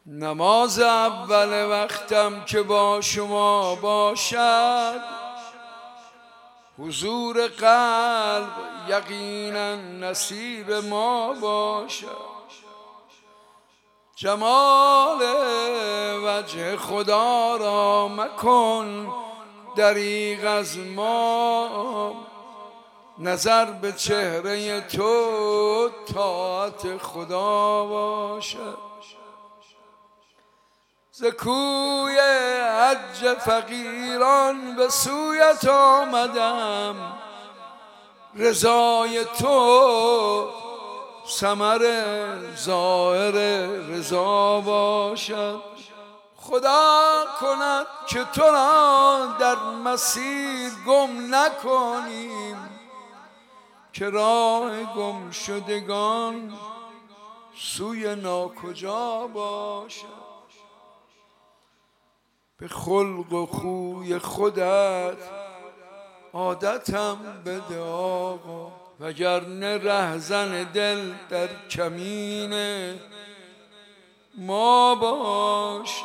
نماز اول وقتم که با شما باشد، حضور قلب یقینا نصیب ما باشد. جمال وجه خدا را مکن دریغ از ما، نظر به چهره تو طاعت خدا باشد. ز کوی حج فقیران به سویت آمدم، رضای تو ثمر ظاهر رضا باشد. خدا کند که تو را در مسیر گم نکنیم، که راه گم شدگان سوی ناکجا باشد. به خلق و خوی خودت عادتم بده آقا، وگرنه رهزن دل در کمین ما باش.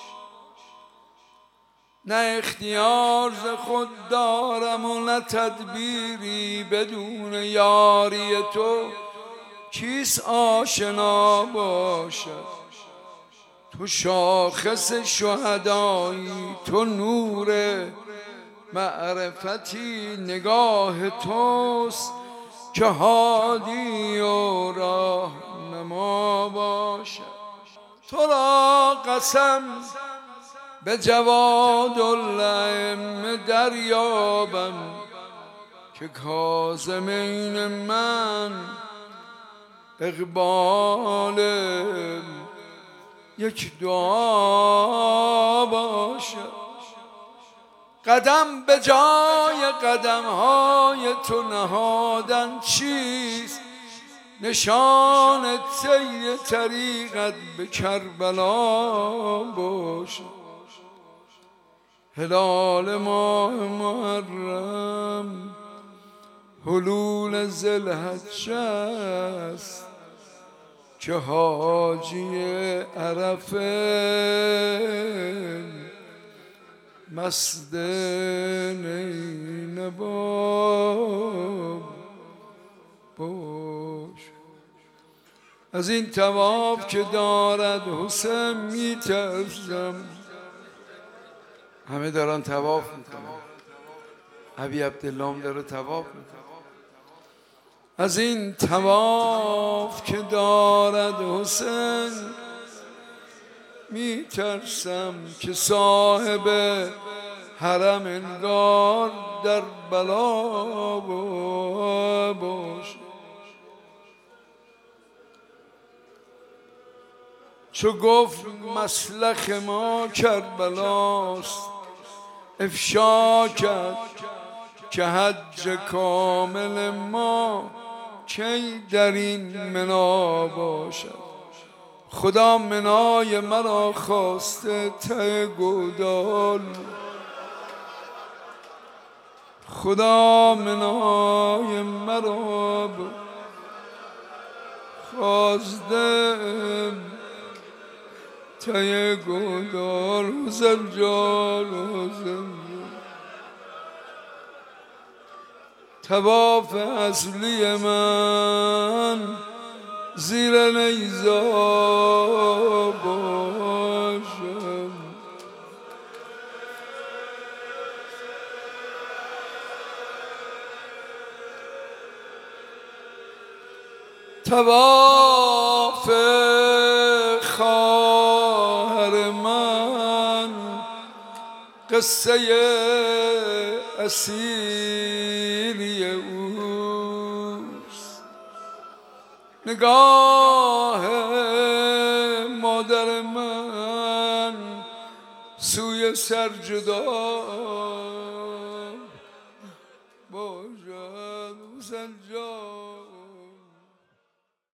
نه اختیار ز خود دارم و نه تدبیری، بدون یاری تو کیست آشنا باشد. تو شاخص شهدایی، تو نور معرفتی، نگاه توست که هادی و راهنما باشد. تو را قسم به جواد الائمه دریابم، که کاظمین من اقبال یک دعا باشد. قدم به جای قدمهای تو نهادن چیست؟ نشان طی طریقت به کربلا باشد. هلال ماه محرم حلول ذوالحجه است، که حاجی عرفه مست نینباب باش. از این طواف که دارد حسین میترسم. همه دارن طواف میکنن، ابی عبدالله هم داره طواف میکنه. از این طواف که دارد حسین میترسم، که صاحب حرم انگار در بلا باش. چو گفت مسلخ ما کربلاست، افشا کرد که حج کامل ما کی در این منا باشد. خدا منای مرا خواسته ته گودال، خدا منای مرا خواسته ته گودال. حسین جان حسین، طواف اصلی من زیر نیزا باشم. طواف خواهر من قصه اسیری اوست. نگاه مادر من سوی سرجدا باشد. حسین جان